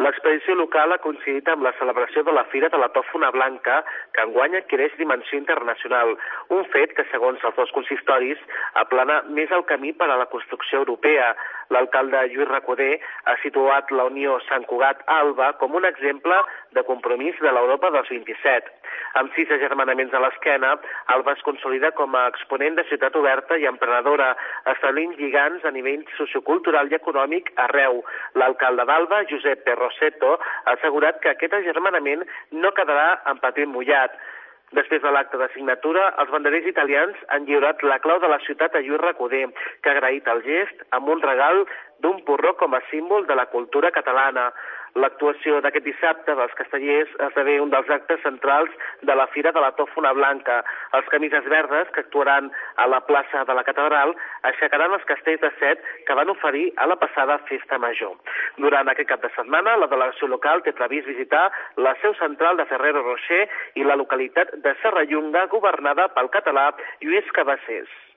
L'expedició local ha coincidit amb la celebració de la Fira de la Tòfona Blanca, que enguany adquireix dimensió internacional, un fet que, segons els dos consistoris, aplana més el camí per a la construcció europea. L'alcalde Lluís Recoder ha situat la Unió Sant Cugat-Alba com un exemple de compromís de l'Europa dels 27. Amb 6 agermanaments a l'esquena, Alba es consolida com a exponent de ciutat oberta i emprenedora, establint lligams a nivell sociocultural i econòmic arreu. L'alcalde d'Alba, Josep Roseto, ha assegurat que aquest agermanament no quedarà en paper mullat. Després de l'acte de signatura, els banderers italians han lliurat la clau de la ciutat a Lluís Recoder, que ha agraït el gest amb un regal d'un porró com a símbol de la cultura catalana. L'actuació d'aquest dissabte dels castellers esdevé un dels actes centrals de la Fira de la Tòfona Blanca. Els camises verdes, que actuaran a la plaça de la Catedral, aixecaran els castells de set que van oferir a la passada Festa Major. Durant aquest cap de setmana, la delegació local té previst visitar la seu central de Ferrero Rocher i la localitat de Serrallonga, governada pel català Lluís Cabasés.